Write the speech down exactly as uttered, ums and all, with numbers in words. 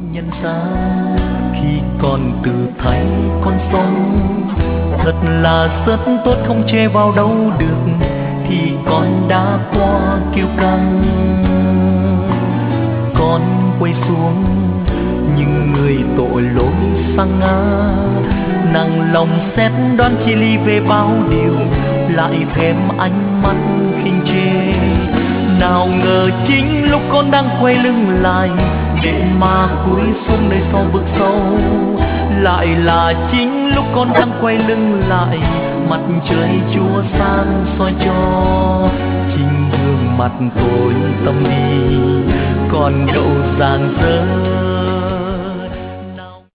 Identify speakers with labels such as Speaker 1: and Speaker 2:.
Speaker 1: nhận ra khi còn tự thấy con sống thật là rất tốt, không che vào đâu được thì con đã qua kiêu căng. Con quay xuống những người tội lỗi sang ngã, nặng lòng xét đoán chia ly về bao điều, lại thêm ánh mắt khinh chê. Nào ngờ chính lúc con đang quay lưng lại để mà cúi xuống nơi sau vực sâu, lại là chính lúc con đang quay lưng lại mặt trời chúa sáng soi cho chính gương mặt tôi tâm đi còn đâu rạng rỡ.